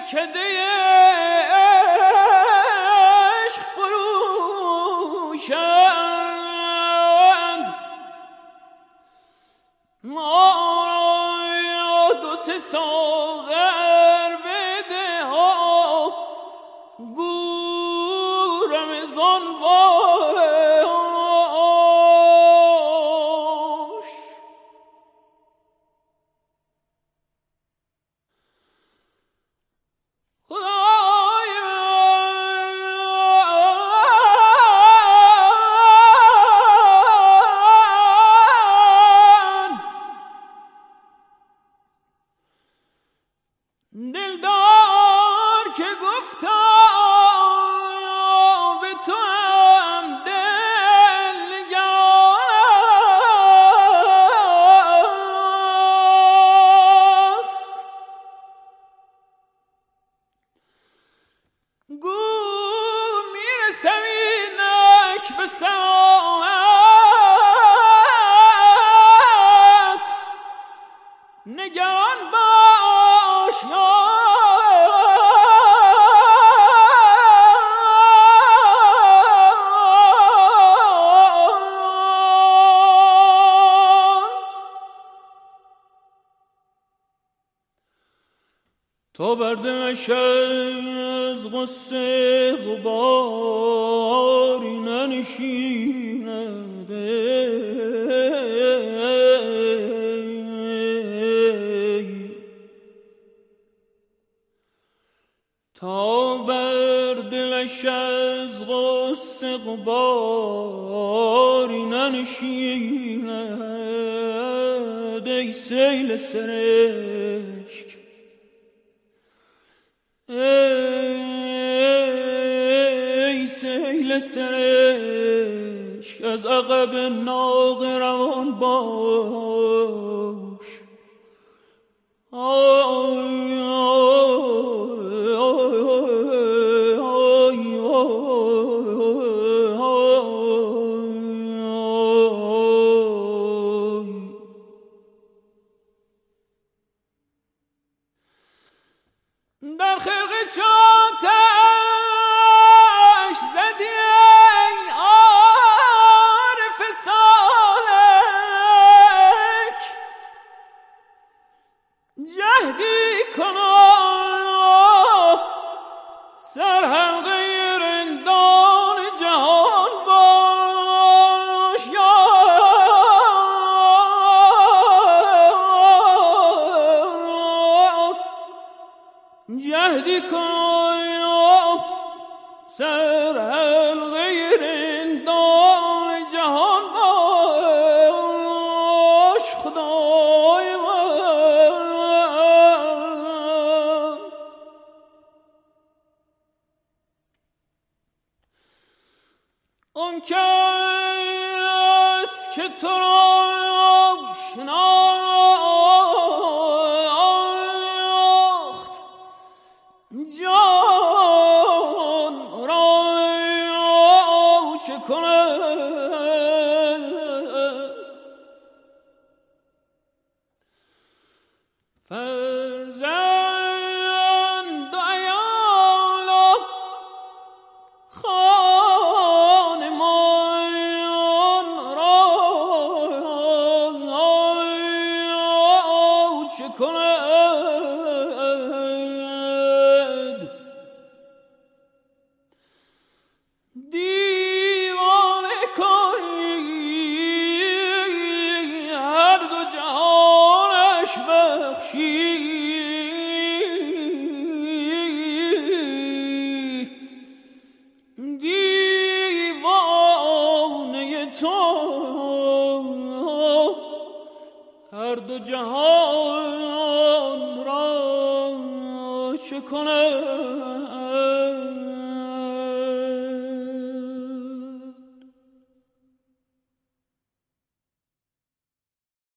میکده عشق فروشند ما را دو سه ساغر بده ها گورم زنباش دلدار که گفتا به تو هم دل نگرانست گو میرسم اینک به ساعت نگران باش تا بر دلش از غصه غباری ننشیند تا بر دلش از غصه غباری ننشیند ای سیل سرشک ای سیل سرشک از عقب ناقه روان باش در خلق چاتش زدی ای عارف سالک جهدی کنا سر حلقه رندان جهان باش جهدی کن سر حلقه رندان جهان باش خدای من آن کس که تو را شناخت جان را چه کند فرزند و عیال خانمان را چه کند دیوانه کنی هر دو جهانش بخشی دیوانه تو هر دو جهان را چه کند